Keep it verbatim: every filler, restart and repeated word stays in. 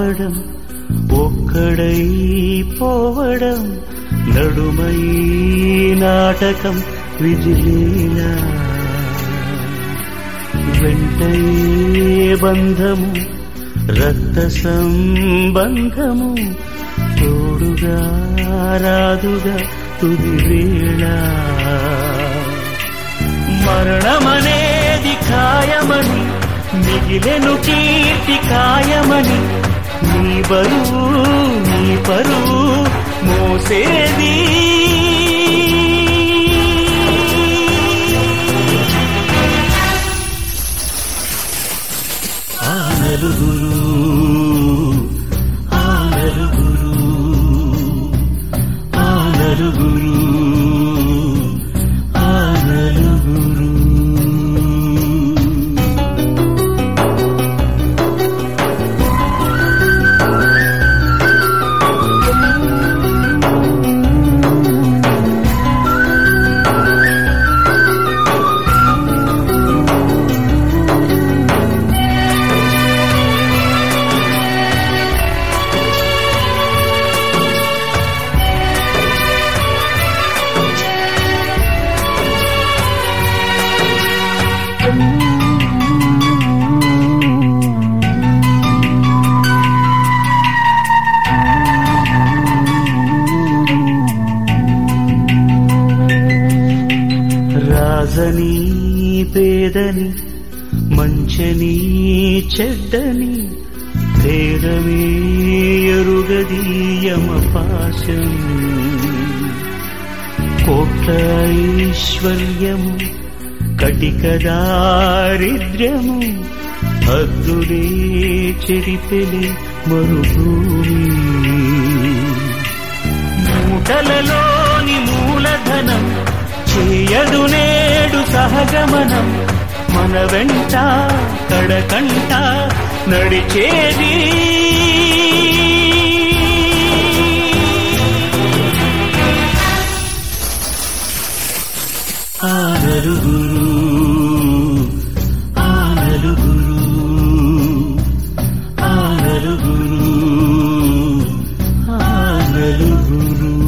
రావడం ఒక్కడై పోవడం నడుమై నాటకం విజిలీలా వెంటయే బంధము రక్త సంబంధము తోడుగా రాదుగా తుది వేళ మరణమనేది ఖాయమని మిగిలెను కీర్తి కాయమని నీ బరువు నీ పరువు మోసేది ఆ నలుగురు ఆ నలుగురు ఆ నలుగురు ఆ నలుగురు రాజని పేదని మంచని చెడ్డని భేదమే ఎరుగది యమపాశం కోట్ల ఐశ్వర్యము కటిక దారిద్ర్యము హద్దులే చెరిపెలి మరుభూమి మూటలలోని మూలధనం చేయదు నేడు సహగమనం మన వెంట కడకంట నడిచేది ఆ నలుగురు ఆ నలుగురు ఆ నలుగురు ఆ నలుగురు